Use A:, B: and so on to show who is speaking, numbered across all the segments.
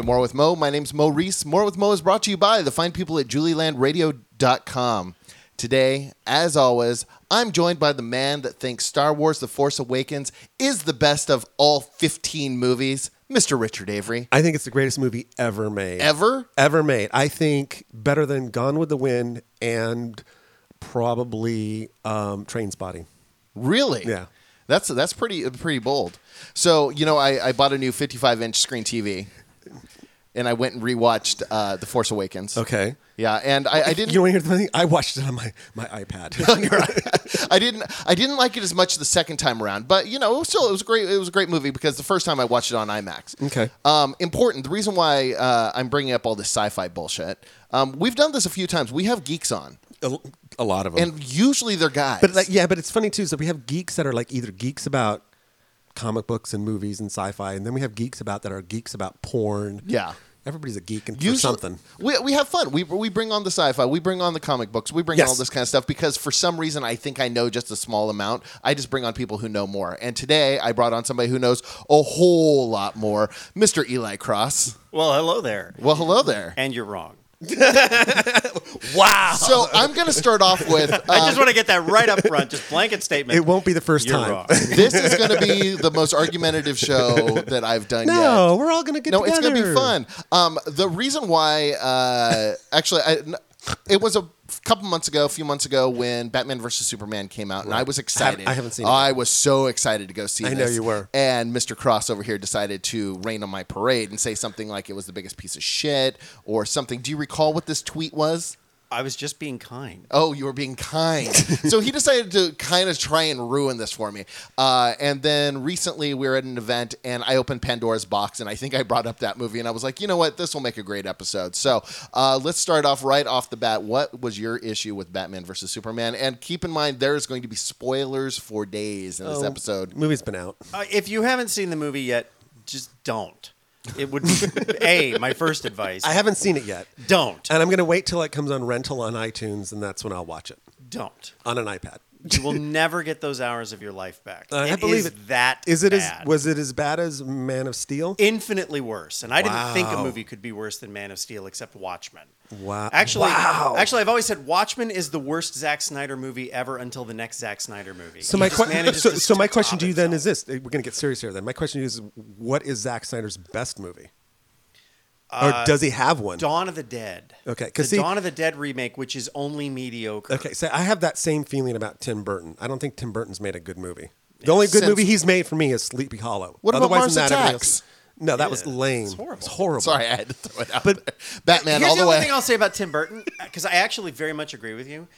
A: More with Mo. My name's Mo Reese. More with Mo is brought to you by the fine people at JulielandRadio.com. Today, as always, I'm joined by the man that thinks Star Wars The Force Awakens is the best of all 15 movies, Mr. Richard Avery.
B: I think it's the greatest movie ever made.
A: Ever?
B: Ever made. I think better than Gone with the Wind and probably Trainspotting.
A: Really?
B: Yeah.
A: That's pretty bold. So, I bought a new 55-inch screen TV, and I went and rewatched The Force Awakens.
B: Okay.
A: Yeah, and I didn't.
B: You want to hear the thing? I watched it on my iPad.
A: On your iPad. I didn't like it as much the second time around, but it was great. It was a great movie because the first time I watched it on IMAX.
B: Okay.
A: Important. The reason why I'm bringing up all this sci-fi bullshit. We've done this a few times. We have geeks on.
B: A lot of them.
A: And usually they're guys.
B: But but it's funny too. So we have geeks that are like either geeks about comic books and movies and sci-fi, and then we have geeks that are geeks about porn.
A: Yeah.
B: Everybody's a geek for something.
A: We have fun. We bring on the sci-fi. We bring on the comic books. We bring on all this kind of stuff because for some reason I think I know just a small amount. I just bring on people who know more. And today I brought on somebody who knows a whole lot more, Mr. Eli Cross.
C: Well, hello there.
A: Well, hello there.
C: And you're wrong.
A: Wow. So I'm going to start off with...
C: I just want to get that right up front. Just blanket statement.
B: It won't be the first
C: You're
B: time.
C: wrong.
A: This is going to be the most argumentative show that I've done yet.
B: No, we're all going to get together.
A: No, it's going to be fun. The reason why... it was a few months ago when Batman vs. Superman came out, and I was excited.
B: I haven't seen it.
A: I was so excited to go see this.
B: I know you were.
A: And Mr. Cross over here decided to rain on my parade and say something like it was the biggest piece of shit or something. Do you recall what this tweet was?
C: I was just being kind.
A: Oh, you were being kind. So he decided to kind of try and ruin this for me. And then recently we were at an event and I opened Pandora's box and I think I brought up that movie and I was like, you know what? This will make a great episode. So let's start off right off the bat. What was your issue with Batman versus Superman? And keep in mind, there is going to be spoilers for days in this episode.
B: Movie's been out.
C: If you haven't seen the movie yet, just don't. It would be, my first advice.
B: I haven't seen it yet.
C: Don't.
B: And I'm going to wait till it comes on rental on iTunes, and that's when I'll watch it.
C: Don't.
B: On an iPad.
C: You will never get those hours of your life back.
B: I believe
C: is that
B: Is it
C: bad.
B: was it as bad as Man of Steel?
C: Infinitely worse. And I didn't think a
B: Wow.
C: movie could be worse than Man of Steel except Watchmen.
B: Wow.
C: Actually,
B: Wow.
C: I've always said Watchmen is the worst Zack Snyder movie ever until the next Zack Snyder movie.
B: So
C: He
B: my
C: just manages to
B: so my question
C: top
B: to you then
C: himself.
B: is this: we're going to get serious here. Then my question to you is, what is Zack Snyder's best movie? Or does he have one?
C: Dawn of the Dead.
B: Okay,
C: the
B: 'cause see-
C: Dawn of the Dead remake, which is only mediocre.
B: Okay, so I have that same feeling about Tim Burton. I don't think Tim Burton's made a good movie. The only good
A: Since-
B: movie he's made for me is Sleepy Hollow.
A: What about
B: Otherwise
A: Mars
B: than that, everything
A: Attacks?
B: else- No, that was lame.
C: It's horrible.
B: It was horrible.
A: Sorry, I had to throw it out
B: But-
A: there. Batman
C: Here's
A: all the
C: only
A: way.
C: thing I'll say about Tim Burton, because I actually very much agree with you.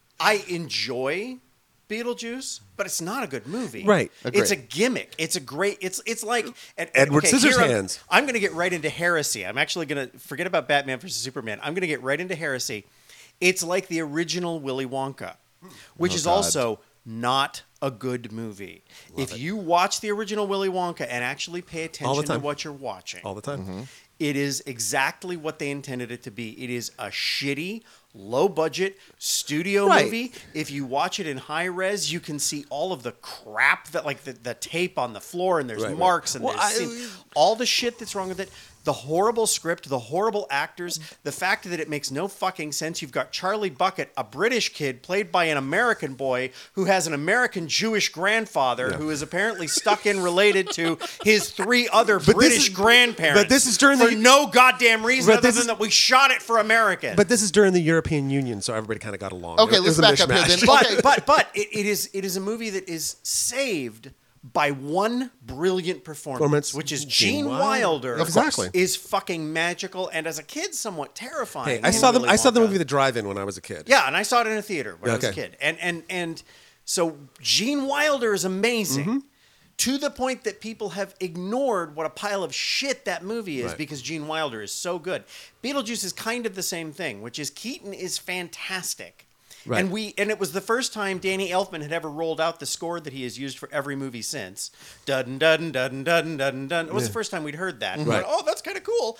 C: I enjoy Beetlejuice, but it's not a good movie.
B: Right.
A: Agreed.
C: It's a gimmick. It's a great. It's like
B: Edward
C: here
B: Scissorhands.
C: I'm going to get right into heresy. I'm actually going to forget about Batman versus Superman. I'm going to get right into heresy. It's like the original Willy Wonka, which is
A: God.
C: also not a good movie. If you watch the original Willy Wonka and actually pay attention to
B: time.
C: what you're watching,
B: All the time.
C: it is exactly what they intended it to be. It is a shitty, low-budget studio
B: Right.
C: movie. If you watch it in high res, you can see all of the crap that, like the tape on the floor, and there's
B: Right, right.
C: marks, and
B: Well,
C: there's scenes. All the shit that's wrong with it. The horrible script, the horrible actors, the fact that it makes no fucking sense. You've got Charlie Bucket, a British kid played by an American boy who has an American Jewish grandfather who is apparently stuck in related to his three other
B: this
C: British
B: is-
C: grandparents.
B: but this is during
C: for
B: the-
C: no goddamn reason
B: But
C: other
B: this
C: than
B: is-
C: that we shot it for Americans.
B: But this is during the European Union, so everybody kind of got along.
A: Okay,
B: It
A: let's
B: was a
A: back up here
B: mishmash.
A: then. Okay.
C: but it is a movie that is saved by one brilliant performance, which is Gene Wilder.
B: Exactly.
C: Is fucking magical, and as a kid, somewhat terrifying.
B: Hey, I saw
C: Willy
B: I saw the
C: Wonka.
B: movie The Drive-In when I was a kid.
C: Yeah, and I saw it in a theater when I was a
B: Okay.
C: kid, and so Gene Wilder is amazing. To the point that people have ignored what a pile of shit that movie is
B: Right.
C: because Gene Wilder is so good. Beetlejuice is kind of the same thing, which is Keaton is fantastic.
B: Right.
C: And it was the first time Danny Elfman had ever rolled out the score that he has used for every movie since. Dun dun dun dun dun dun. It was the first time we'd heard that. And we
B: Right.
C: went, oh, that's kind of cool.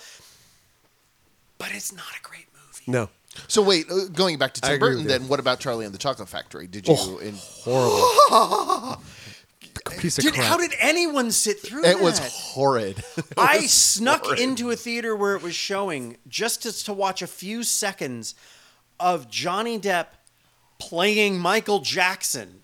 C: But it's not a great movie.
B: No.
A: So wait, going back to
B: I
A: Tim
B: agree
A: Burton,
B: with you.
A: then what about Charlie and the Chocolate Factory? Did you?
B: Horrible. piece of
C: Dude,
B: crap.
C: how did anyone sit through that?
A: It was horrid.
C: I snuck into a theater where it was showing just to watch a few seconds of Johnny Depp playing Michael Jackson.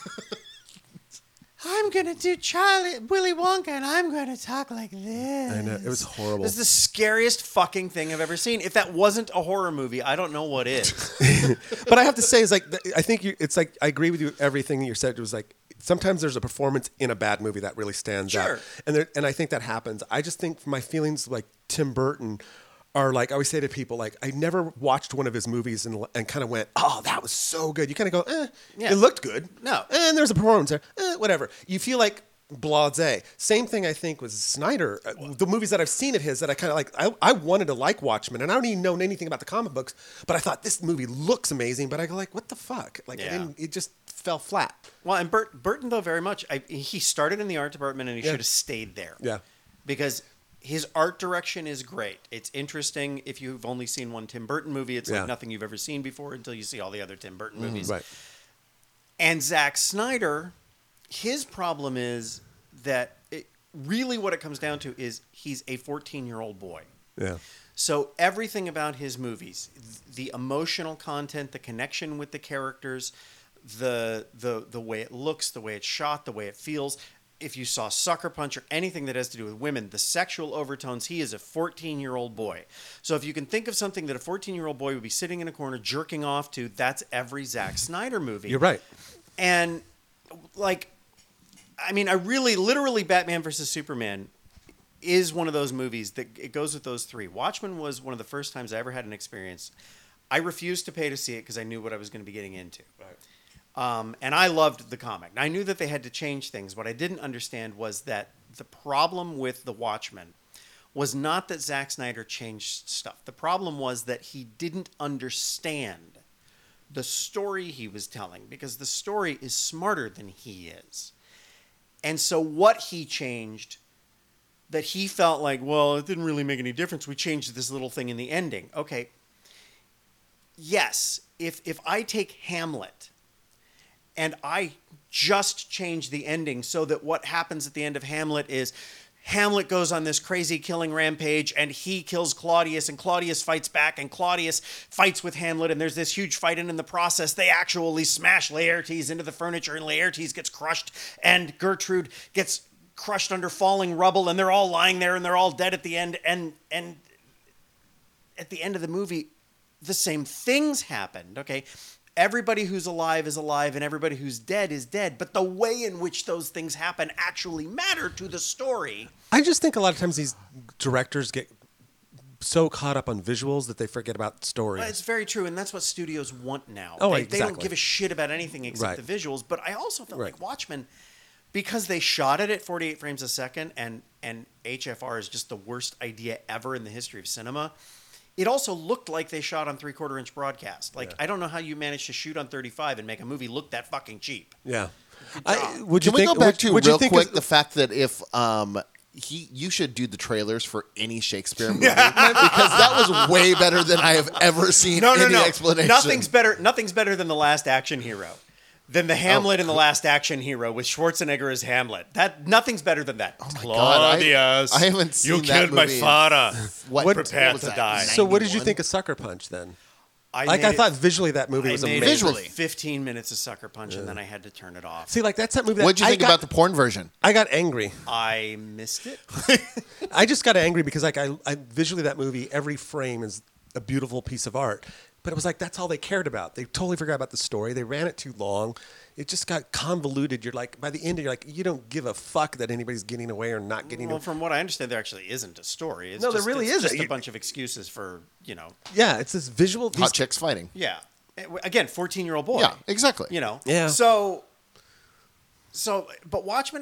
C: I'm going to do Willy Wonka, and I'm going to talk like this.
B: I know, it was horrible.
C: This is the scariest fucking thing I've ever seen. If that wasn't a horror movie, I don't know what is.
B: But I have to say, is like I think it's like I agree with you. Everything you said, it was like sometimes there's a performance in a bad movie that really stands out, and I think that happens. I just think my feelings like Tim Burton are like I always say to people, like I never watched one of his movies and kind of went, oh, that was so good. You kind of go,
C: Yeah.
B: it looked good.
C: No.
B: And there's a performance there, whatever. You feel like blasé. Same thing I think with Snyder. The movies that I've seen of his that I kind of like, I wanted to like Watchmen, and I don't even know anything about the comic books, but I thought this movie looks amazing. But I go like, what the fuck? Like, it just fell flat.
C: Well, and Burton, though, very much, he started in the art department, and he should have stayed there.
B: Yeah.
C: Because his art direction is great. It's interesting. If you've only seen one Tim Burton movie, it's like nothing you've ever seen before until you see all the other Tim Burton movies.
B: Right.
C: And Zack Snyder, his problem is that really what it comes down to is he's a 14-year-old boy.
B: Yeah.
C: So everything about his movies, the emotional content, the connection with the characters, the way it looks, the way it's shot, the way it feels. If you saw Sucker Punch or anything that has to do with women, the sexual overtones, he is a 14-year-old boy. So if you can think of something that a 14-year-old boy would be sitting in a corner jerking off to, that's every Zack Snyder movie.
B: You're right.
C: And, like, I mean, I really, literally, Batman versus Superman is one of those movies that it goes with those three. Watchmen was one of the first times I ever had an experience. I refused to pay to see it because I knew what I was going to be getting into.
B: Right.
C: And I loved the comic. I knew that they had to change things. What I didn't understand was that the problem with The Watchmen was not that Zack Snyder changed stuff. The problem was that he didn't understand the story he was telling, because the story is smarter than he is. And so what he changed that he felt like, well, it didn't really make any difference. We changed this little thing in the ending. Okay. Yes, if I take Hamlet and I just change the ending so that what happens at the end of Hamlet is Hamlet goes on this crazy killing rampage and he kills Claudius, and Claudius fights back, and Claudius fights with Hamlet, and there's this huge fight, and in the process they actually smash Laertes into the furniture, and Laertes gets crushed, and Gertrude gets crushed under falling rubble, and they're all lying there and they're all dead at the end, and at the end of the movie the same things happened. Okay, everybody who's alive is alive and everybody who's dead is dead, but the way in which those things happen actually matter to the story.
B: I just think a lot of times these directors get so caught up on visuals that they forget about stories.
C: Well, it's very true, and that's what studios want now.
B: Oh,
C: they
B: exactly.
C: don't give a shit about anything except
B: Right.
C: the visuals, but I also felt
B: Right.
C: like Watchmen, because they shot it at 48 frames a second, and HFR is just the worst idea ever in the history of cinema. It also looked like they shot on 3/4 inch broadcast. Like, I don't know how you managed to shoot on 35 and make a movie look that fucking cheap.
B: Yeah.
C: job.
B: Would you
A: Can we
B: think,
A: go back
B: would-
A: to
B: would you
A: real
B: think
A: quick
B: is-
A: the fact that if you should do the trailers for any Shakespeare movie because that was way better than I have ever seen any explanation.
C: Nothing's better than The Last Action Hero. Than the Hamlet in The Last Action Hero with Schwarzenegger as Hamlet. Nothing's better than that.
A: Oh my God, I haven't seen
C: you
A: that
C: killed my
A: movie in-
C: father.
A: What
C: Prepare
A: was
C: to
A: that,
C: die.
B: So what did you
A: 91?
B: think of Sucker Punch then?
C: I
B: I thought visually that movie was amazing.
A: Visually.
C: 15 minutes of Sucker Punch, and then I had to turn it off.
B: See, like that's that movie. That
A: What'd you
B: I
A: think
B: got-
A: about the porn version?
B: I got angry.
C: I missed it.
B: I just got angry because like I visually that movie, every frame is a beautiful piece of art. But it was like that's all they cared about. They totally forgot about the story. They ran it too long. It just got convoluted. You're like, by the end, you're like, you don't give a fuck that anybody's getting away or not getting
C: Well,
B: away.
C: from what I understand, there actually isn't a story. It's
B: No, there
C: just,
B: really
C: it's
B: isn't.
C: just a
B: You-
C: bunch of excuses for,
B: Yeah, it's this visual.
A: Hot chicks fighting.
C: yeah. Again, 14-year-old boy.
A: Yeah, exactly.
B: Yeah.
C: So, but Watchmen,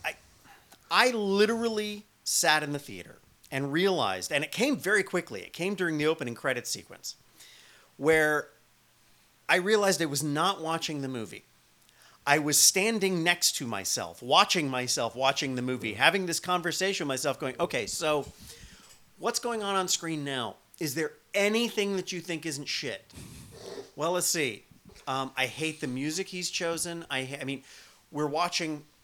C: I literally sat in the theater and realized, and it came very quickly. It came during the opening credits sequence, where I realized I was not watching the movie. I was standing next to myself watching the movie, having this conversation with myself, going, okay, so what's going on screen now? Is there anything that you think isn't shit? Well, let's see. I hate the music he's chosen. I mean, we're watching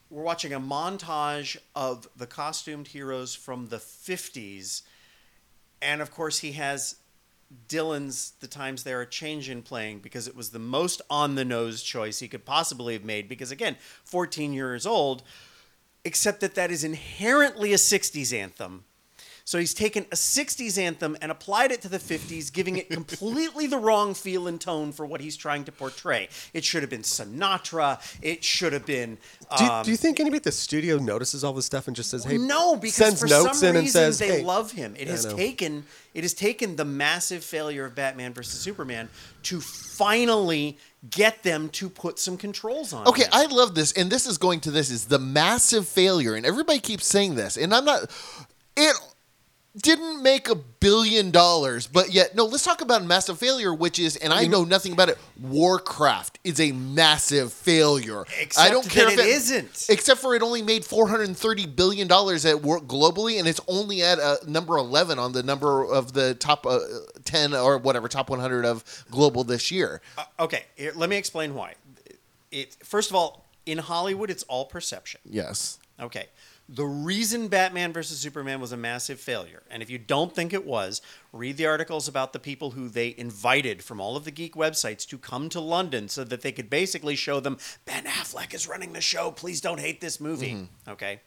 C: we're watching a montage of the costumed heroes from the 50s. And of course, he has Dylan's The Times They Are Changin' playing because it was the most on-the-nose choice he could possibly have made. Because again, 14 years old, except that is inherently a 60s anthem. So he's taken a 60s anthem and applied it to the 50s, giving it completely the wrong feel and tone for what he's trying to portray. It should have been Sinatra. It should have been...
B: Do you think anybody at the studio notices all this stuff and just says, hey,
C: no, because
B: sends
C: for
B: notes
C: some
B: in and
C: reason
B: says,
C: they
B: hey,
C: love him. It
B: I
C: has
B: know.
C: taken the massive failure of Batman versus Superman to finally get them to put some controls on
A: Okay,
C: him.
A: I love this, and this is going to this is the massive failure, and everybody keeps saying this, and I'm not. It didn't make $1 billion, but yet no. Let's talk about massive failure, which is, and I know nothing about it. Warcraft is a massive failure.
C: Except
A: I don't care
C: that
A: if
C: it isn't.
A: Except for it only made $430 billion at work globally, and it's only at number 11 on the number of the top 10 or whatever top 100 of global this year.
C: Okay, here, let me explain why. First of all, in Hollywood, it's all perception.
A: Yes.
C: Okay. The reason Batman versus Superman was a massive failure, and if you don't think it was, read the articles about the people who they invited from all of the geek websites to come to London so that they could basically show them, Ben Affleck is running the show, please don't hate this movie.
A: Mm-hmm.
C: Okay?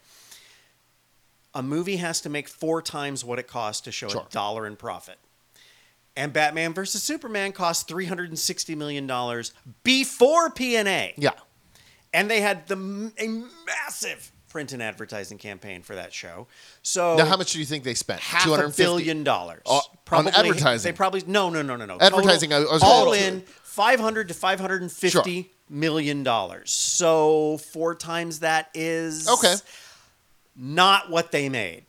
C: A movie has to make 4 times what it costs to show
A: Sure.
C: $1 in profit. And Batman versus Superman cost $360 million before P&A.
A: Yeah.
C: And they had a massive print and advertising campaign for that show. So
A: Now, how much do you think they spent?
C: $500 million.
A: On advertising?
C: They probably no.
A: Advertising,
C: Total,
A: I was
C: all
A: gonna-
C: in $500 to $550 million. So 4 times that is
A: Okay.
C: not what they made.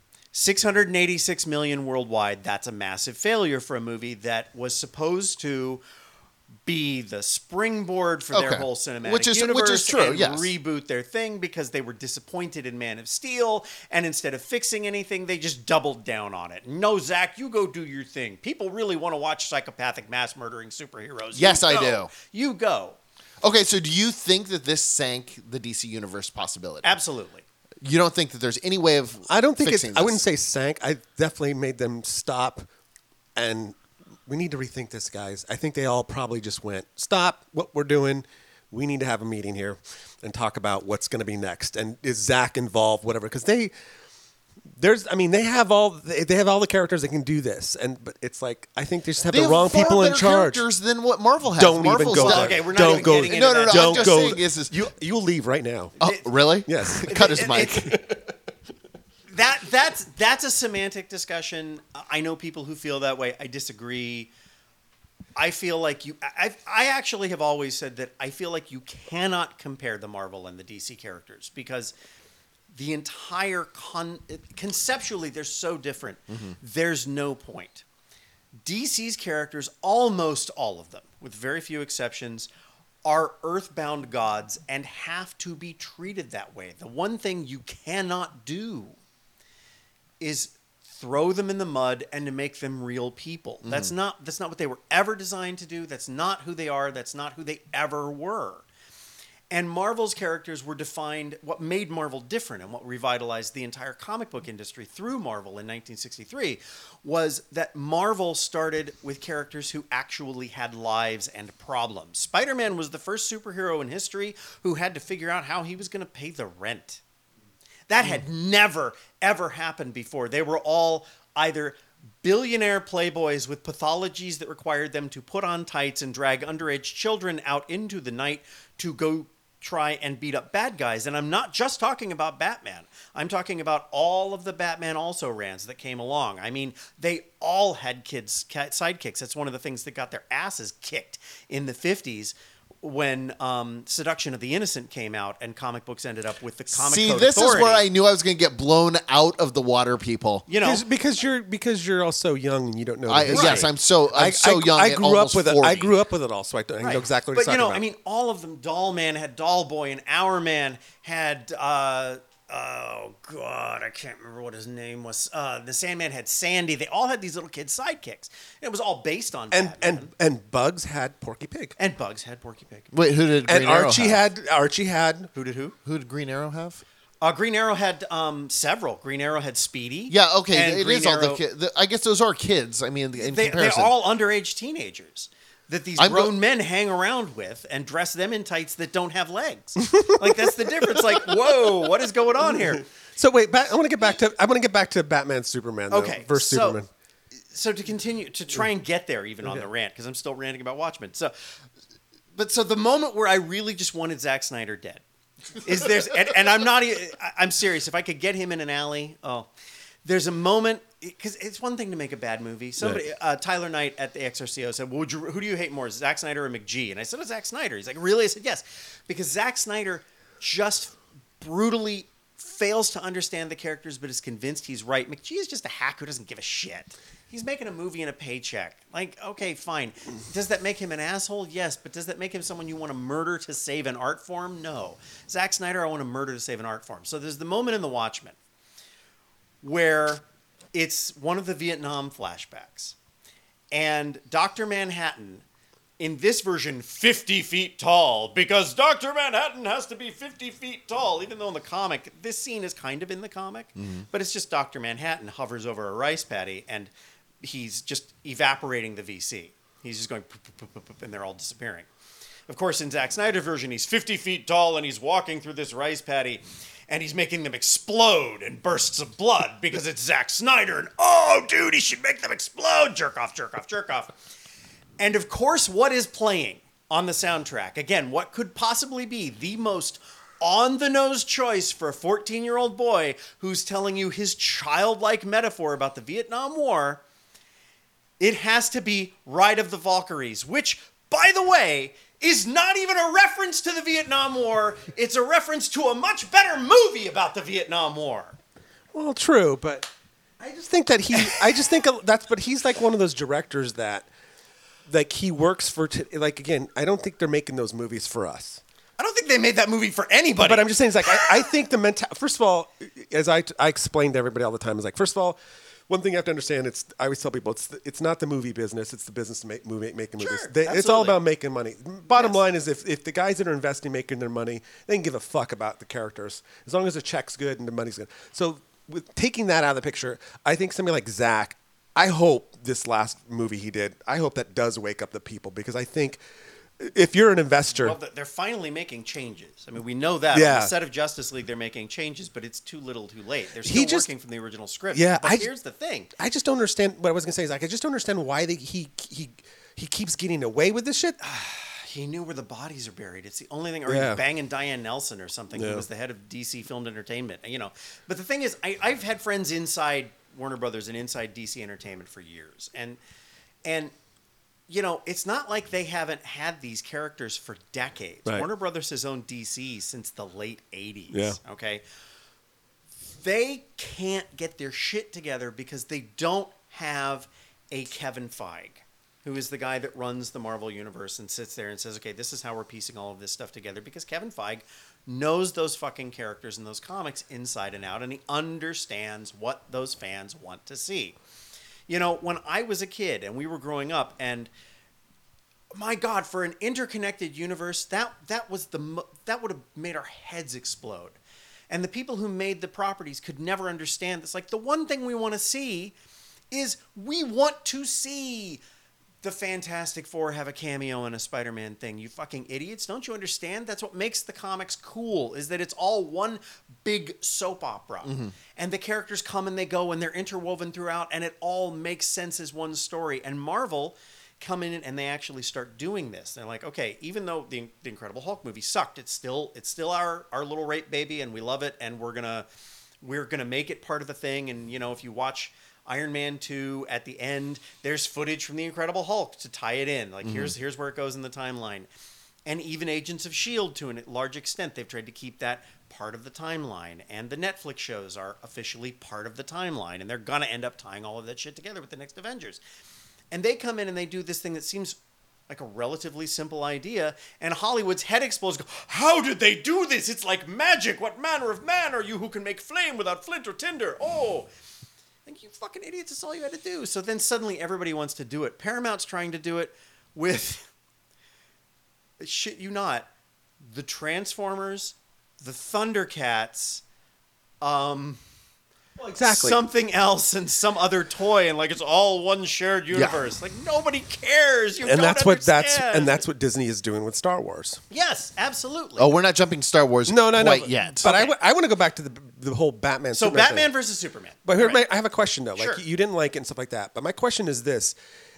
C: $686 million worldwide. That's a massive failure for a movie that was supposed to be the springboard for their
A: Okay.
C: whole cinematic
A: Which is
C: universe
A: true,
C: and
A: yes.
C: reboot their thing because they were disappointed in Man of Steel, and instead of fixing anything, they just doubled down on it. No, Zach, you go do your thing. People really want to watch psychopathic mass murdering superheroes.
A: Yes,
C: You
A: I
C: go.
A: do.
C: You go.
A: Okay, so do you think that this sank the DC Universe possibility?
C: Absolutely.
A: You don't think that there's any way of
B: I don't think it's.
A: fixing
B: I wouldn't
A: this?
B: say sank. I definitely made them stop, and we need to rethink this, guys. I think they all probably just went, stop what we're doing. We need to have a meeting here and talk about what's going to be next. And is Zach involved? Whatever, because they have all the characters that can do this, but it's like I think they just have
A: They
B: the wrong
A: far
B: people in
A: better
B: charge.
A: characters than what Marvel has.
B: Don't
A: Marvel's
B: even go
A: done-
B: there.
C: Okay, we're not
B: Don't
C: even
B: go.
C: getting into
A: No,
C: that.
A: I'm
B: Don't
A: just
B: go.
A: saying is
B: You'll leave right now.
A: Oh, really?
B: Yes.
A: Cut his mic.
C: That's a semantic discussion. I know people who feel that way. I disagree. I feel like I actually have always said that I feel like you cannot compare the Marvel and the DC characters because the entire conceptually they're so different. There's no point. DC's characters, almost all of them, with very few exceptions, are earthbound gods and have to be treated that way. The one thing you cannot do is throw them in the mud and to make them real people. That's not what they were ever designed to do. That's not who they are. That's not who they ever were. And Marvel's characters were defined, what made Marvel different and what revitalized the entire comic book industry through Marvel in 1963 was that Marvel started with characters who actually had lives and problems. Spider-Man was the first superhero in history who had to figure out how he was going to pay the rent. That had never, ever happened before. They were all either billionaire playboys with pathologies that required them to put on tights and drag underage children out into the night to go try and beat up bad guys. And I'm not just talking about Batman. I'm talking about all of the Batman also-rans that came along. I mean, they all had sidekicks. That's one of the things that got their asses kicked in the 50s when Seduction of the Innocent came out and comic books ended up with the Comic
A: See,
C: Code
A: this
C: Authority.
A: is where I knew I was going to get blown out of the water, people.
C: You know,
B: because you're also young and you don't know. The
A: I,
B: history.
A: yes, I'm so young.
B: I
A: and
B: grew up
A: almost
B: with
A: 40.
B: it. I grew up with it all, so I know exactly what
C: but
B: you're talking about.
C: I mean, all of them. Doll Man had Doll Boy, and Hour Man had oh God, I can't remember what his name was. The Sandman had Sandy. They all had these little kid sidekicks. And it was all based on Batman.
B: And Bugs had Porky Pig.
C: And Bugs had Porky Pig.
A: Wait, who did Green
B: And
A: Arrow
B: Archie had
C: Who did who?
A: Who did Green Arrow have?
C: Green Arrow had several. Green Arrow had Speedy.
A: Yeah, okay.
C: and
A: It
C: Green
A: is all the
C: Arrow-
A: kids. I guess those are kids. I mean, in
C: They're
A: comparison.
C: all underage teenagers that these grown men hang around with and dress them in tights that don't have legs. Like, that's the difference. Like, whoa, what is going on here?
B: So wait, I want to get back to Batman Superman. Though,
C: Okay,
B: versus Superman.
C: So to continue to try and get there, even on the rant, because I'm still ranting about Watchmen. So the moment where I really just wanted Zack Snyder dead is and I'm not even, I'm serious. If I could get him in an alley, there's a moment, because it's one thing to make a bad movie. Somebody, Tyler Knight at the XRCO said, well, who do you hate more, Zack Snyder or McGee? And I said, oh, Zack Snyder. He's like, really? I said, yes, because Zack Snyder just brutally fails to understand the characters, but is convinced he's right. McGee is just a hack who doesn't give a shit. He's making a movie and a paycheck. Like, okay, fine. Does that make him an asshole? Yes. But does that make him someone you want to murder to save an art form? No. Zack Snyder, I want to murder to save an art form. So there's the moment in The Watchmen where it's one of the Vietnam flashbacks. And Dr. Manhattan, in this version, 50 feet tall, because Dr. Manhattan has to be 50 feet tall, even though in the comic, this scene is kind of in the comic, but it's just Dr. Manhattan hovers over a rice paddy, and he's just evaporating the VC. He's just going, and they're all disappearing. Of course, in Zack Snyder's version, he's 50 feet tall, and he's walking through this rice paddy, and he's making them explode in bursts of blood, because it's Zack Snyder, and oh, dude, he should make them explode! Jerk off, jerk off, jerk off. And of course, what is playing on the soundtrack? Again, what could possibly be the most on-the-nose choice for a 14-year-old boy who's telling you his childlike metaphor about the Vietnam War? It has to be Ride of the Valkyries, which, by the way, is not even a reference to the Vietnam War. It's a reference to a much better movie about the Vietnam War.
B: Well, true, but I just think but he's like one of those directors that, like, he works for, like, again, I don't think they're making those movies for us.
C: I don't think they made that movie for anybody.
B: But I'm just saying, it's like, I think first of all, as I explain to everybody all the time, is like, first of all, one thing you have to understand, I always tell people, it's not the movie business, it's the business to making movies. It's all about making money. Bottom line is, if the guys that are investing, making their money, they can give a fuck about the characters, as long as the check's good and the money's good. So with taking that out of the picture, I think somebody like Zach, I hope this last movie he did, I hope that does wake up the people, because I think if you're an investor...
C: Well, they're finally making changes. I mean, we know that.
B: Yeah.
C: On the set of Justice League, they're making changes, but it's too little too late. They're still working from the original script.
B: Yeah,
C: but here's the thing.
B: I just don't understand, what I was going to say is, like, I just don't understand why he keeps getting away with this shit.
C: He knew where the bodies are buried. It's the only thing. Or he's banging Diane Nelson or something, who was the head of DC Filmed Entertainment. You know, but the thing is, I've had friends inside Warner Brothers and inside DC Entertainment for years, and you know, it's not like they haven't had these characters for decades.
B: Right.
C: Warner Brothers has owned DC since the late 80s.
B: Yeah.
C: Okay. They can't get their shit together because they don't have a Kevin Feige, who is the guy that runs the Marvel Universe and sits there and says, okay, this is how we're piecing all of this stuff together, because Kevin Feige knows those fucking characters and those comics inside and out, and he understands what those fans want to see. You know, when I was a kid and we were growing up, and my God, for an interconnected universe, that would have made our heads explode. And the people who made the properties could never understand this. Like, the one thing we want to see is we want to see the Fantastic Four have a cameo in a Spider-Man thing. You fucking idiots. Don't you understand? That's what makes the comics cool, is that it's all one big soap opera. Mm-hmm. And the characters come and they go and they're interwoven throughout, and it all makes sense as one story. And Marvel come in and they actually start doing this. They're like, okay, even though the Incredible Hulk movie sucked, it's still our little rape baby, and we love it, and we're gonna make it part of the thing. And you know, if you watch Iron Man 2, at the end, there's footage from the Incredible Hulk to tie it in. Like, here's where it goes in the timeline. And even Agents of S.H.I.E.L.D., to a large extent, they've tried to keep that part of the timeline. And the Netflix shows are officially part of the timeline. And they're going to end up tying all of that shit together with the next Avengers. And they come in and they do this thing that seems like a relatively simple idea, and Hollywood's head explodes. Go, how did they do this? It's like magic. What manner of man are you who can make flame without flint or tinder? Oh, like, you fucking idiots, that's all you had to do. So then suddenly everybody wants to do it. Paramount's trying to do it with, shit you not, the Transformers, the Thundercats,
B: exactly.
C: something else and some other toy, and like it's all one shared universe. Like, nobody cares. You
B: And
C: don't
B: that's
C: understand.
B: that's what Disney is doing with Star Wars.
C: Yes, absolutely.
A: Oh, we're not jumping Star Wars quite yet.
B: But
C: Okay.
B: I want to go back to the whole Batman.
C: So
B: Superman
C: Batman
B: thing.
C: versus Superman.
B: But here,
C: Right.
B: I have a question though. Like
C: Sure.
B: you didn't like it and stuff like that. But my question is this: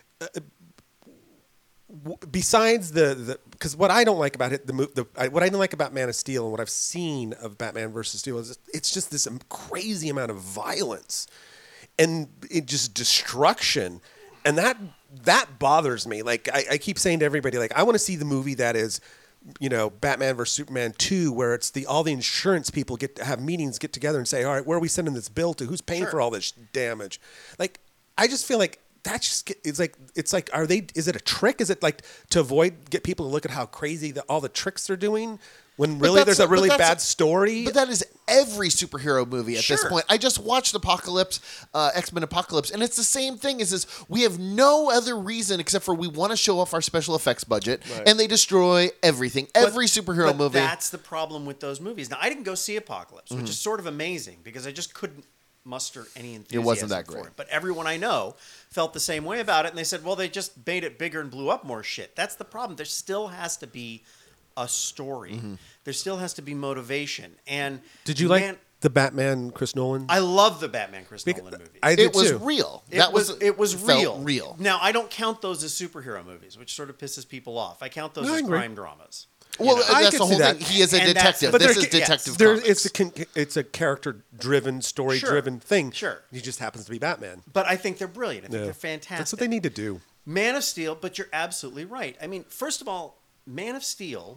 B: besides the because what I don't like about it, what I don't like about Man of Steel and what I've seen of Batman versus Steel is it's just this crazy amount of violence and it just destruction, and that bothers me. Like I keep saying to everybody, like I want to see the movie that is, Batman versus Superman 2, where it's all the insurance people get to have meetings, get together and say, all right, where are we sending this bill to? Who's paying
C: Sure.
B: for all this damage? Like, I just feel like that's just, it's like, is it a trick? Is it like to get people to look at how crazy all the tricks they're doing when really there's a really bad story?
A: But that is every superhero movie at this
C: Sure.
A: point. I just watched Apocalypse, X-Men Apocalypse, and it's the same thing. Is we have no other reason except for we want to show off our special effects budget, and they destroy everything. Every superhero
C: But
A: movie.
C: that's the problem with those movies. Now, I didn't go see Apocalypse, which is sort of amazing because I just couldn't muster any enthusiasm
A: wasn't that
C: for
A: great.
C: it. But everyone I know felt the same way about it, and they said, well, they just made it bigger and blew up more shit. That's the problem. There still has to be a story. There still has to be motivation. And
B: Did you like the Batman Chris Nolan?
C: I love the Batman Chris Nolan movies.
B: I did
A: it was
B: too.
A: real.
C: It
A: That
C: was
A: felt
C: real. Now, I don't count those as superhero movies, which sort of pisses people off. I count those
B: No, I
C: as
B: agree.
C: crime dramas.
A: Well,
B: I
A: that's
B: could
A: the
B: see
A: whole
B: that.
A: thing. He is a
C: And that's
A: detective.
C: the-
A: This
C: But
A: is
C: there-
A: Detective
B: There,
A: Comics.
B: it's a character-driven, story-driven thing.
C: Sure.
B: He just happens to be Batman.
C: But I think they're brilliant. I think
B: Yeah.
C: they're fantastic.
B: That's what they need to do.
C: Man of Steel, but you're absolutely right. I mean, first of all, Man of Steel,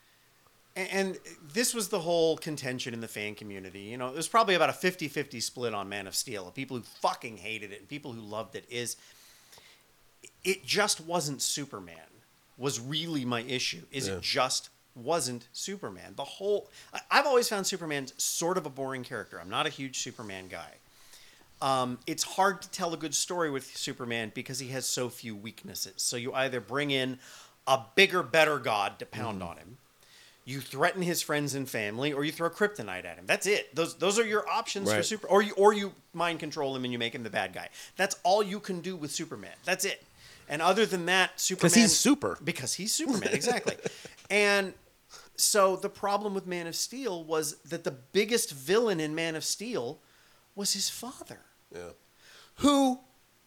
C: and this was the whole contention in the fan community. It was probably about a 50-50 split on Man of Steel. People who fucking hated it and people who loved it. It just wasn't Superman was really my issue. It just wasn't Superman. I've always found Superman sort of a boring character. I'm not a huge Superman guy. It's hard to tell a good story with Superman because he has so few weaknesses. So you either bring in a bigger, better god to pound on him, you threaten his friends and family, or you throw kryptonite at him. That's it. Those are your options for
B: Right.
C: Super. Or you mind control him and you make him the bad guy. That's all you can do with Superman. That's it. And other than that, Superman...
B: Because he's super.
C: Because he's Superman, exactly. And so the problem with Man of Steel was that the biggest villain in Man of Steel was his father.
B: Yeah.
C: Who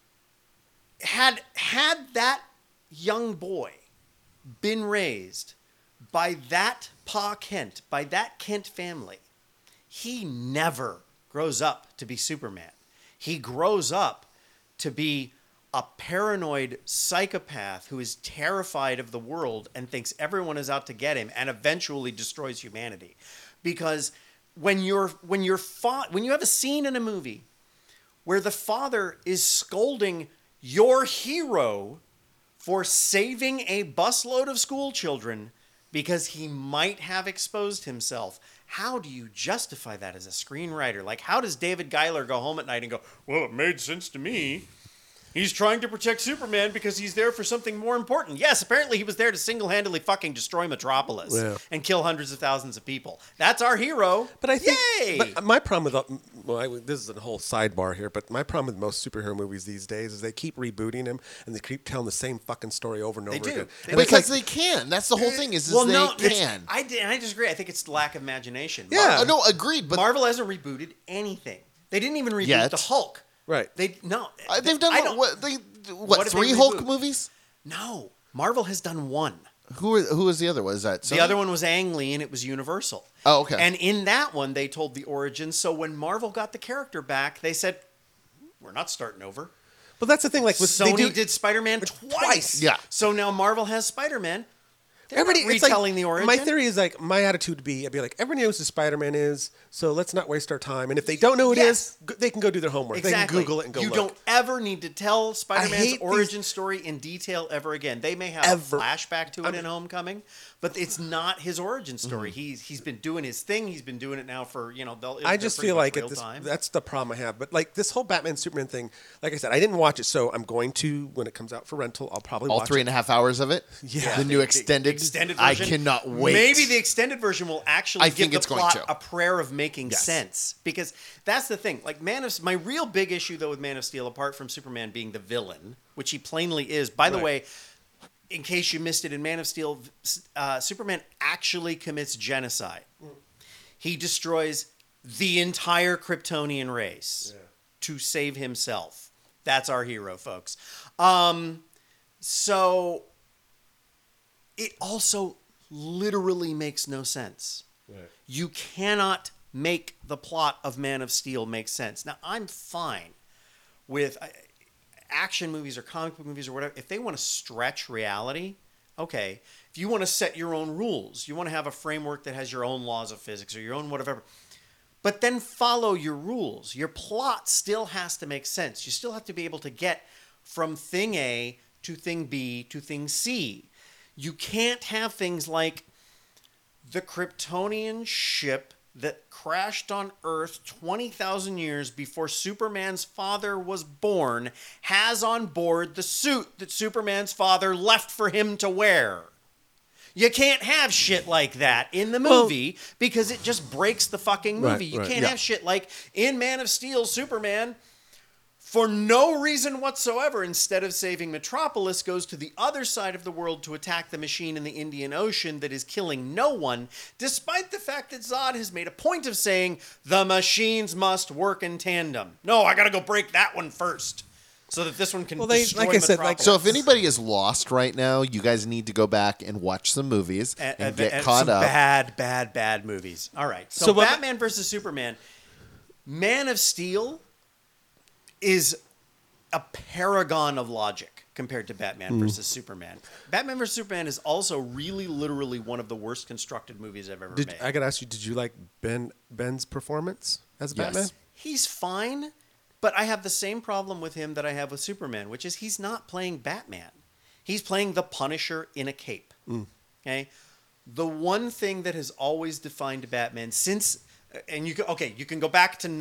C: had that young boy been raised by that Pa Kent, by that Kent family, he never grows up to be Superman. He grows up to be a paranoid psychopath who is terrified of the world and thinks everyone is out to get him and eventually destroys humanity. Because when you have a scene in a movie where the father is scolding your hero for saving a busload of school children because he might have exposed himself, how do you justify that as a screenwriter? Like, how does David Giler go home at night and go, well, it made sense to me. He's trying to protect Superman because he's there for something more important. Yes, apparently he was there to single-handedly fucking destroy Metropolis and kill hundreds of thousands of people. That's our hero.
B: But I think,
C: Yay!
B: but my problem with this is a whole sidebar here, but my problem with most superhero movies these days is they keep rebooting them and they keep telling the same fucking story over and over
C: do.
B: again.
C: They
B: And
C: do.
B: it's
A: Because
B: like,
A: they can. That's the whole thing. Is
C: well,
A: they
C: no,
A: can.
C: I disagree. I think it's lack of imagination.
B: Yeah.
A: No, agreed. But
C: Marvel hasn't rebooted anything. They didn't even reboot
A: Yet.
C: the Hulk.
B: right.
C: They've
A: done
C: I don't-
A: what?
C: What did they
A: 3 Hulk
C: reboot?
A: movies?
C: No, Marvel has done one.
A: Who was the other one? Is that
C: The
A: Sony?
C: other one was Ang Lee, and it was Universal.
A: Oh, okay.
C: And in that one, they told the origin. So when Marvel got the character back, they said, "We're not starting over."
B: But that's the thing. Like with,
C: Sony
B: they do,
C: did Spider-Man twice.
A: Yeah.
C: So now Marvel has Spider-Man.
B: Everybody
C: not
B: it's like-
C: retelling the origin.
B: My theory is like my attitude would be, I'd be like, everybody knows who Spider-Man is, so let's not waste our time. And if they don't know who it
C: Yes.
B: is, they can go do their homework.
C: Exactly.
B: They can Google it and go
C: You
B: look.
C: don't ever need to tell Spider-Man's
B: hate
C: origin story in detail ever again. They may have
B: Ever.
C: a flashback to it in Homecoming, but it's not his origin story. He's been doing his thing. He's been doing it now for
B: I just feel like that's the problem I have. But like this whole Batman Superman thing, like I said, I didn't watch it, so I'm going to when it comes out for rental. I'll probably
A: All
B: watch
A: 3.5 hours of it.
B: Yeah.
A: The new extended.
C: extended
A: I
C: version.
A: cannot wait.
C: Maybe the extended version will actually
A: I
C: give
A: think
C: the
A: it's going
C: plot
A: to.
C: a prayer of making
A: Yes.
C: sense. Because that's the thing. Like my real big issue though with Man of Steel, apart from Superman being the villain, which he plainly is. By the
B: Right.
C: way, in case you missed it, in Man of Steel, Superman actually commits genocide. He destroys the entire Kryptonian race to save himself. That's our hero, folks. So it also literally makes no sense.
B: Right.
C: You cannot make the plot of Man of Steel make sense. Now, I'm fine with action movies or comic book movies or whatever. If they want to stretch reality, okay. If you want to set your own rules, you want to have a framework that has your own laws of physics or your own whatever. But then follow your rules. Your plot still has to make sense. You still have to be able to get from thing A to thing B to thing C. You can't have things like the Kryptonian ship that crashed on Earth 20,000 years before Superman's father was born has on board the suit that Superman's father left for him to wear. You can't have shit like that in the movie because it just breaks the fucking movie.
B: Right,
C: You
B: right,
C: can't
A: yeah.
C: have shit like in Man of Steel, Superman, for no reason whatsoever, instead of saving Metropolis, goes to the other side of the world to attack the machine in the Indian Ocean that is killing no one, despite the fact that Zod has made a point of saying the machines must work in tandem. No, I gotta go break that one first so that this one can destroy
B: like I said,
C: Metropolis.
A: So if anybody is lost right now, you guys need to go back and watch some movies and get caught
C: some
A: up.
C: bad movies. All right. So,
B: So what-
C: Batman versus Superman. Man of Steel is a paragon of logic compared to Batman versus Superman. Batman versus Superman is also really literally one of the worst constructed movies I've ever made.
B: I gotta ask you, did you like Ben's performance as
A: Yes.
B: Batman?
C: He's fine, but I have the same problem with him that I have with Superman, which is he's not playing Batman. He's playing the Punisher in a cape. Okay? The one thing that has always defined Batman since and you can go back to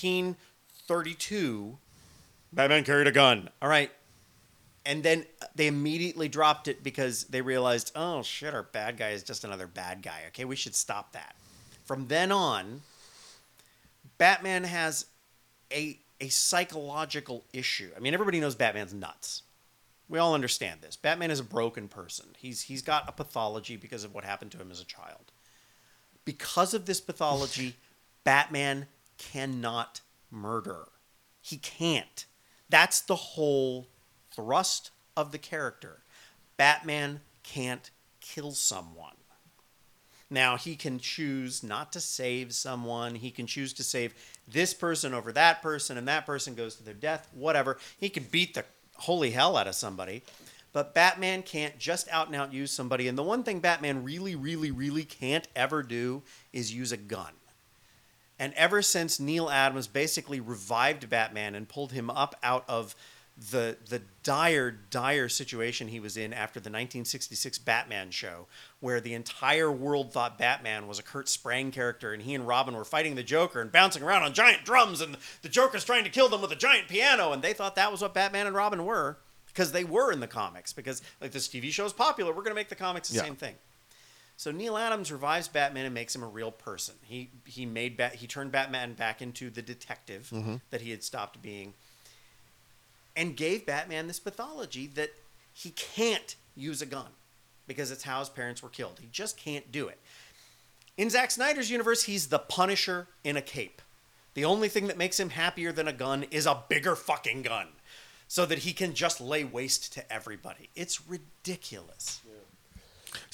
C: 1932. Batman carried a gun. All right. And then they immediately dropped it because they realized, oh shit, our bad guy is just another bad guy. Okay, we should stop that. From then on, Batman has a psychological issue. I mean, everybody knows Batman's nuts. We all understand this. Batman is a broken person. He's got a pathology because of what happened to him as a child. Because of this pathology, Batman cannot murder. He can't. That's the whole thrust of the character. Batman can't kill someone. Now, he can choose not to save someone. He can choose to save this person over that person, and that person goes to their death, whatever. He can beat the holy hell out of somebody. But Batman can't just out and out use somebody. And the one thing Batman really, really, really can't ever do is use a gun. And ever since Neil Adams basically revived Batman and pulled him up out of the dire situation he was in after the 1966 Batman show, where the entire world thought Batman was a Kurt Sprang character and he and Robin were fighting the Joker and bouncing around on giant drums and the Joker's trying to kill them with a giant piano, and they thought that was what Batman and Robin were, because they were in the comics, because like this TV show is popular, we're going to make the comics the same thing. So Neil Adams revives Batman and makes him a real person. He turned Batman back into the detective that he had stopped being, and gave Batman this pathology that he can't use a gun because it's how his parents were killed. He just can't do it. In Zack Snyder's universe, he's the Punisher in a cape. The only thing that makes him happier than a gun is a bigger fucking gun, so that he can just lay waste to everybody. It's ridiculous.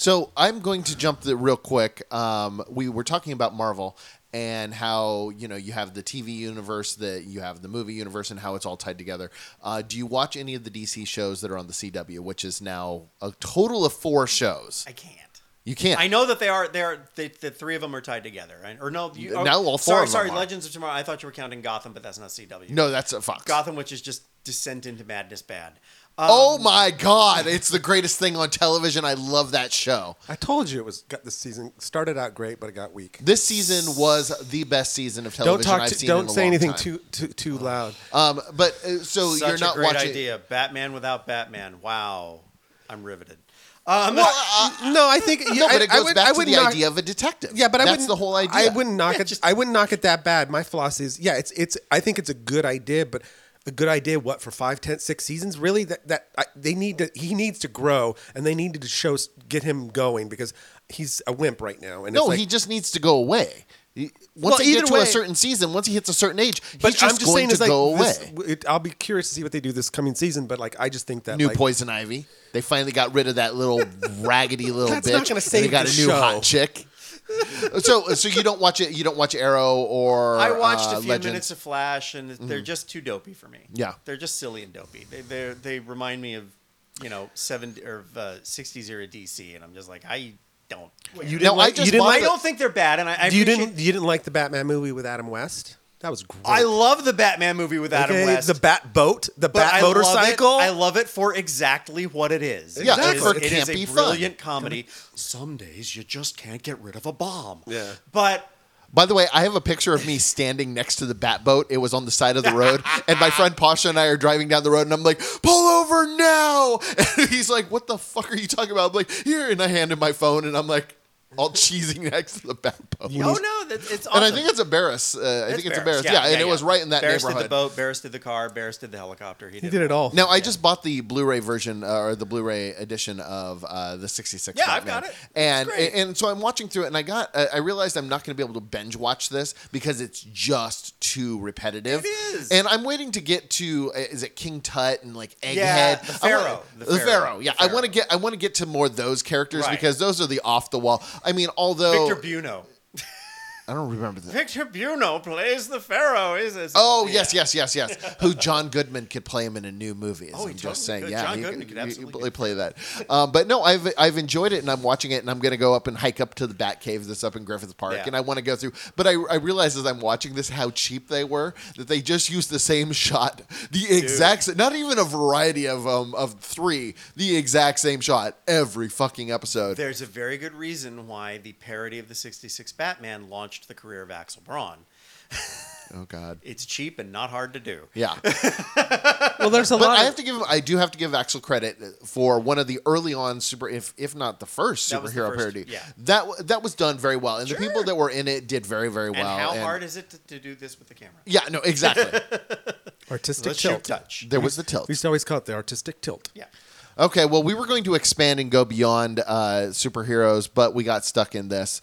A: So I'm going to jump real quick. We were talking about Marvel and how you have the TV universe, that you have the movie universe, and how it's all tied together. Do you watch any of the DC shows that are on the CW, which is now a total of 4 shows?
C: I can't.
A: You can't.
C: I know that the 3 of them are tied together, right? Or no?
A: Now all 4 of them
C: Sorry,
A: are.
C: Legends of Tomorrow. I thought you were counting Gotham, but that's not CW.
A: No, that's a Fox.
C: Gotham, which is just descent into madness bad.
A: Oh my God! It's the greatest thing on television. I love that show.
B: I told you got this season started out great, but it got weak.
A: This season was the best season of television I've seen in a long time.
B: Don't say anything too loud.
A: But so
C: Such
A: you're not
C: a great
A: watching.
C: idea. Batman without Batman. Wow, I'm riveted.
B: No, I think
A: No, but it goes back to the
B: knock,
A: idea of a detective.
B: Yeah, but
A: that's the whole idea.
B: I wouldn't knock it. I wouldn't knock it that bad. My philosophy is, it's. I think it's a good idea, but a good idea. What, for 5, 10, 6 seasons? Really? They need to. He needs to grow, and they needed to get him going because he's a wimp right now. And
A: No,
B: it's
A: he just needs to go away. Once he gets to a certain season, once he hits a certain age, he's just going to go away.
B: I'll be curious to see what they do this coming season, but I just think that
A: New Poison Ivy. They finally got rid of that little raggedy little
B: That's
A: bitch.
B: not gonna save
A: and they got
B: the
A: a new
B: show.
A: hot chick. So you don't watch it. You don't watch Arrow or
C: I watched a few
A: Legends?
C: minutes of Flash, and they're just too dopey for me.
A: Yeah.
C: They're just silly and dopey. They remind me of 70 or 60s era DC, and I'm just like, I don't.
B: You
A: No, I just bought
C: I
A: the-
C: don't think they're bad, and I
B: You
C: appreciate-
B: didn't like the Batman movie with Adam West? That was great.
C: I love the Batman movie with Adam
B: Okay,
C: West.
B: the Bat boat, the
C: but
B: Bat
C: I love it-
B: motorcycle.
C: I love it for exactly what it is.
A: Yeah,
C: It is-
A: for
C: it is
A: campy
C: a
A: fun.
C: brilliant comedy. Some days you just can't get rid of a bomb.
B: Yeah.
C: But
A: By the way, I have a picture of me standing next to the bat boat. It was on the side of the road, and my friend Pasha and I are driving down the road, and I'm like, "Pull over now!" And he's like, "What the fuck are you talking about?" I'm like, "Here," and I hand him my phone, and I'm like, all cheesy next to the bat boat.
C: it's awesome.
A: And I think it's a Barris. I think it's a Barris. Yeah, and it was right in that
C: Barris
A: neighborhood.
C: did the boat, Barris did the car, Barris did the helicopter.
B: He did it all.
A: Now, I just bought the Blu-ray version or the Blu-ray edition of the '66.
C: Yeah, I've
A: Batman.
C: got it.
A: And
C: It's great.
A: and so I'm watching through it, and I realized I'm not going to be able to binge watch this because it's just too repetitive.
C: It is.
A: And I'm waiting to get to is it King Tut and like Egghead?
C: Yeah, the Pharaoh.
A: The Pharaoh. Yeah, I want to get to more of those characters
C: Right.
A: because those are the off the wall. I mean, although
C: Victor Buono.
A: I don't remember that.
C: Victor Buono plays the Pharaoh.
A: Oh, yes. Who John Goodman could play him in a new movie.
C: Oh, he
A: I'm just
C: totally
A: saying.
C: could.
A: Yeah,
C: John
A: he
C: Goodman could absolutely
A: play that. But no, I've enjoyed it, and I'm watching it, and I'm going to go up and hike up to the Bat Cave that's up in Griffith Park,
C: Yeah.
A: and I want to go through. But I realize as I'm watching this how cheap they were, that they just used the same shot, the exact, not even a variety of 3, the exact same shot every fucking episode.
C: There's a very good reason why the parody of the 66 Batman launched the career of Axel Braun.
A: Oh God.
C: It's cheap and not hard to do.
A: Yeah.
B: Well, there's a
A: But
B: lot.
A: I do have to give Axel credit for one of the early on if not the first
C: That was the
A: superhero
C: first,
A: parody.
C: yeah.
A: That was done very well, and the
C: Sure.
A: people that were in it did very, very well.
C: And how hard is it to do this with the camera?
A: Yeah, no, exactly.
B: artistic
C: Let's shoot
B: tilt.
C: touch.
A: There was the tilt.
B: We used to always call it the artistic tilt.
C: Yeah.
A: Okay, well, we were going to expand and go beyond superheroes, but we got stuck in this.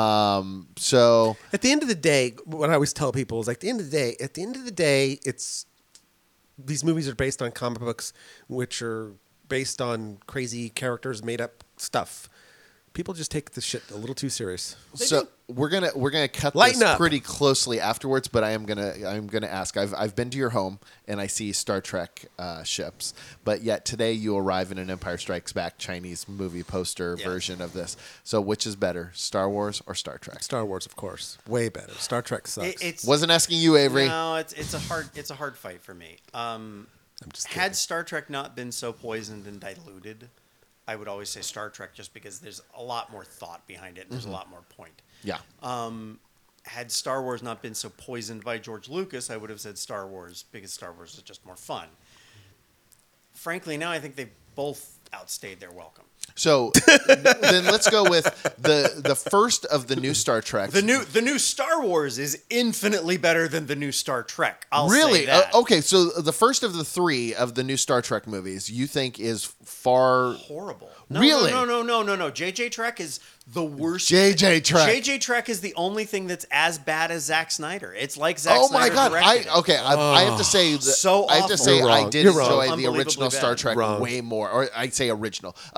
A: So
B: At the end of the day, what I always tell people is like, at the end of the day, it's these movies are based on comic books, which are based on crazy characters, made up stuff. People just take this shit a little too serious.
A: we're gonna cut
B: Lighten
A: this
B: up.
A: pretty closely afterwards, but I'm gonna ask. I've been to your home and I see Star Trek ships, but yet today you arrive in an Empire Strikes Back Chinese movie poster version of this. So which is better, Star Wars or Star Trek?
B: Star Wars, of course, way better. Star Trek sucks.
C: It's
A: Wasn't asking you, Avery.
C: No, it's a hard fight for me.
B: I'm just kidding.
C: Had Star Trek not been so poisoned and diluted, I would always say Star Trek just because there's a lot more thought behind it and there's a lot more point.
A: Yeah.
C: Had Star Wars not been so poisoned by George Lucas, I would have said Star Wars because Star Wars is just more fun. Frankly, now I think they've both outstayed their welcome.
A: So then let's go with the first of the new Star Trek.
C: The new Star Wars is infinitely better than the new Star Trek. I'll
A: Really?
C: say that.
A: Okay, so the first of the 3 of the new Star Trek movies, you think is far
C: Horrible.
A: Really?
C: No. JJ Trek is the worst.
A: JJ Trek.
C: JJ Trek is the only thing that's as bad as Zack Snyder. It's like Zack
A: Oh my
C: Snyder
A: God!
C: directed it.
A: I have to say that
C: So
A: I have to
C: awful.
A: say
B: You're
A: I
B: wrong.
A: did
B: You're wrong.
A: enjoy the
C: Unbelievably
A: original
C: bad.
A: Star Trek
B: Wrong.
A: way more, or I'd say original of the new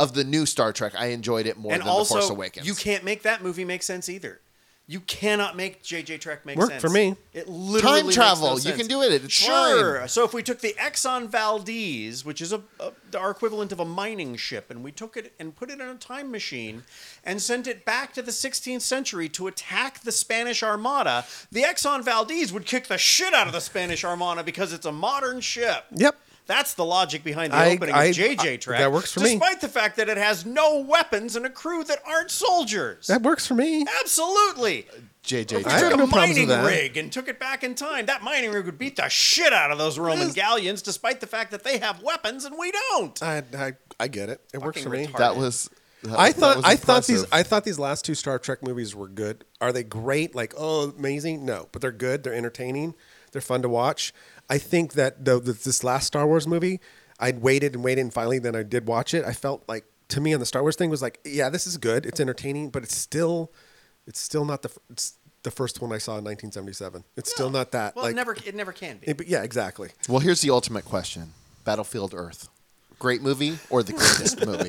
A: new Star Trek, I enjoyed it more
C: And
A: than
C: also,
A: The Force Awakens.
C: you can't make that movie make sense either. You cannot make JJ Trek make
B: Worked
C: sense.
B: for me.
C: It literally
A: Time travel.
C: makes no
A: You
C: sense.
A: can do it. It's
C: sure.
A: fine.
C: So if we took the Exxon Valdez, which is our equivalent of a mining ship, and we took it and put it in a time machine and sent it back to the 16th century to attack the Spanish Armada, the Exxon Valdez would kick the shit out of the Spanish Armada because it's a modern ship.
B: Yep.
C: That's the logic behind the opening of JJ Trek.
B: that works for me.
C: Despite the fact that it has no weapons and a crew that aren't soldiers.
B: That works for me.
C: Absolutely.
A: JJ
C: If we
A: Trek.
B: I have
C: took
B: no
C: a
B: problems
C: mining
B: with that.
C: rig and took it back in time, that mining rig would beat the shit out of those Roman galleons, despite the fact that they have weapons and we don't.
B: I get it. It works for me.
C: retarded.
A: That was.
B: I
A: that was impressive.
B: thought these last two Star Trek movies were good. Are they great? Like, oh, amazing? No, but they're good. They're entertaining. They're fun to watch. I think that this last Star Wars movie, I'd waited, and finally then I did watch it. I felt like, to me on the Star Wars thing was like, yeah, this is good. It's entertaining, but it's still not the first one I saw in 1977. It's still not that.
C: Well,
B: like,
C: it never can be.
B: but yeah, exactly.
A: Well, here's the ultimate question: Battlefield Earth, great movie or the greatest movie?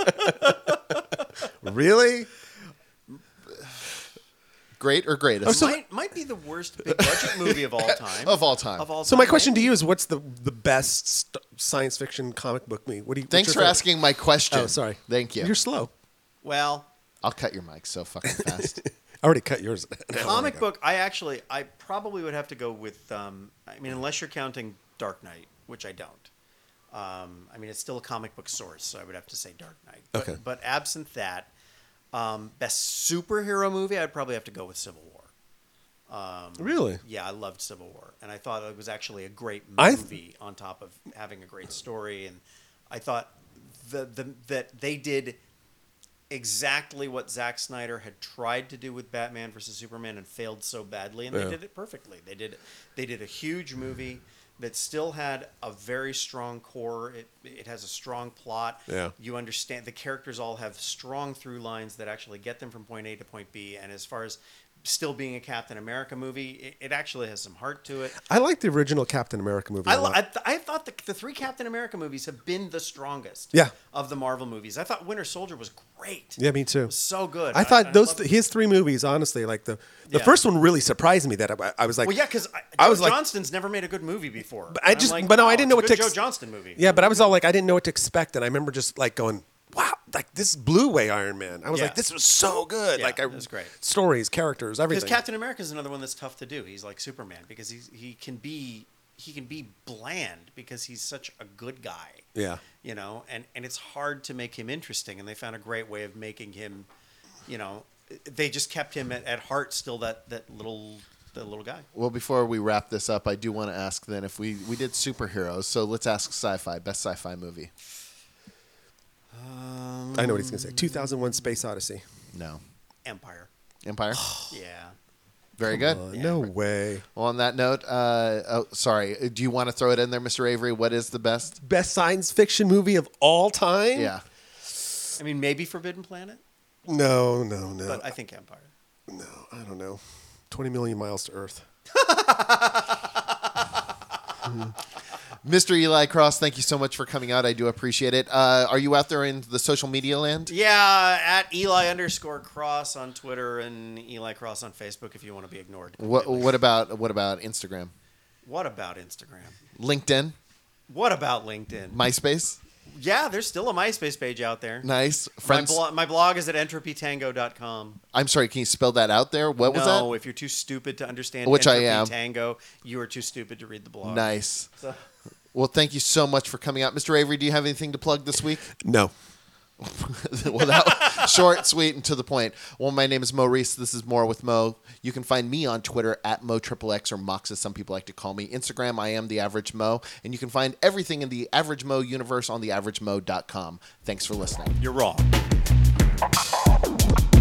B: Really?
A: Great or greatest
C: Might be the worst big budget movie of all time.
A: of all time?
B: So my question to you is, what's the best science fiction comic book movie? What do you?
A: Thanks
B: what's
A: for
B: your favorite?
A: asking my question.
B: Oh, sorry.
A: Thank you.
B: You're slow.
C: Well,
A: I'll cut your mic so fucking fast.
B: I already cut yours.
C: comic book, I probably would have to go with, unless you're counting Dark Knight, which I don't. It's still a comic book source, so I would have to say Dark Knight.
B: Okay.
C: But absent that, best superhero movie, I'd probably have to go with Civil War.
B: Really?
C: Yeah, I loved Civil War, and I thought it was actually a great
B: I-
C: movie on top of having a great story. And I thought that they did exactly what Zack Snyder had tried to do with Batman versus Superman and failed so badly, and they
B: Yeah.
C: did it perfectly. They did a huge movie that still had a very strong core. It has a strong plot.
B: Yeah.
C: You understand the characters all have strong through lines that actually get them from point A to point B. And as far as still being a Captain America movie, it actually has some heart to it.
B: I like the original Captain America movie. a lot.
C: I thought the three Captain America movies have been the strongest
B: Yeah.
C: of the Marvel movies. I thought Winter Soldier was great.
B: Yeah, me too.
C: It was so good.
B: I thought
C: loved it.
B: his three movies, honestly, like the
C: Yeah.
B: first one really surprised me. That I was like,
C: Well, yeah, because
B: I
C: Joe
B: was like-
C: Johnston's never made a good movie before.
B: But I
C: And I'm
B: just-
C: like,
B: but no, I
C: wow,
B: didn't know
C: it's
B: what
C: a
B: to
C: good
B: ex-
C: Joe Johnston movie.
B: yeah, but I was all like, I didn't know what to expect, and I remember just like going, wow, like this blew away Iron Man. I was
C: Yeah.
B: like, this was so good.
C: Yeah,
B: like,
C: it was great.
B: Stories, characters,
C: Because
B: everything.
C: Captain America is another one that's tough to do. He's like Superman because he can be bland because he's such a good guy.
B: Yeah.
C: You know, and it's hard to make him interesting, and they found a great way of making him, they just kept him at heart still that little guy.
A: Well, before we wrap this up, I do want to ask then if we did superheroes. So let's ask sci-fi, best sci-fi movie.
B: I know what he's gonna say. 2001: Space Odyssey.
A: No.
C: Empire.
A: Empire.
C: Yeah.
A: Very good.
B: No way.
A: Well, on that note, sorry. Do you want to throw it in there, Mr. Avery? What is the best?
B: Best science fiction movie of all time?
A: Yeah.
C: I mean, maybe Forbidden Planet,
B: No.
C: but I think Empire.
B: No, I don't know. 20 million miles to Earth.
A: Mr. Eli Cross, thank you so much for coming out. I do appreciate it. Are you out there in the social media land?
C: Yeah, at Eli_Cross on Twitter and Eli Cross on Facebook if you want to be ignored.
A: What about Instagram?
C: What about Instagram?
A: LinkedIn?
C: What about LinkedIn?
A: MySpace?
C: Yeah, there's still a MySpace page out there.
A: Nice. Friends?
C: My blog is at entropytango.com.
A: I'm sorry, can you spell that out there? What was that?
C: No, if you're too stupid to understand
A: Which I
C: Entropy
A: am.
C: Tango, you are too stupid to read the blog.
A: Nice.
C: So,
A: Well, thank you so much for coming out. Mr. Avery, do you have anything to plug this week?
B: No.
A: Well, that was short, sweet, and to the point. Well, my name is Mo Reese. This is More with Mo. You can find me on Twitter at MoXXX or Mox, as some people like to call me. Instagram, I am The Average Mo. And you can find everything in the Average Mo universe on theaveragemo.com. Thanks for listening.
C: you're wrong.